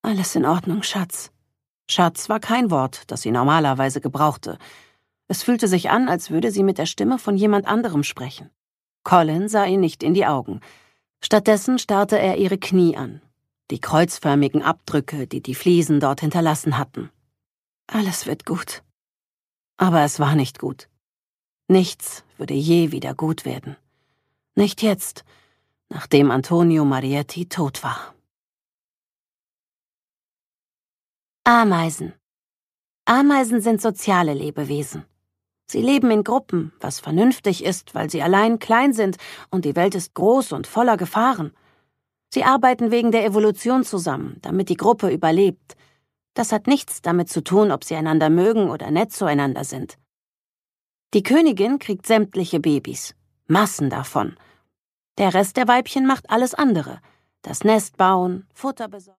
»Alles in Ordnung, Schatz.« Schatz war kein Wort, das sie normalerweise gebrauchte. Es fühlte sich an, als würde sie mit der Stimme von jemand anderem sprechen. Colin sah ihr nicht in die Augen. Stattdessen starrte er ihre Knie an, die kreuzförmigen Abdrücke, die die Fliesen dort hinterlassen hatten. Alles wird gut. Aber es war nicht gut. Nichts würde je wieder gut werden. Nicht jetzt, nachdem Antonio Marietti tot war. Ameisen. Ameisen sind soziale Lebewesen. Sie leben in Gruppen, was vernünftig ist, weil sie allein klein sind und die Welt ist groß und voller Gefahren. Sie arbeiten wegen der Evolution zusammen, damit die Gruppe überlebt. Das hat nichts damit zu tun, ob sie einander mögen oder nett zueinander sind. Die Königin kriegt sämtliche Babys, Massen davon. Der Rest der Weibchen macht alles andere. Das Nest bauen, Futter besorgen.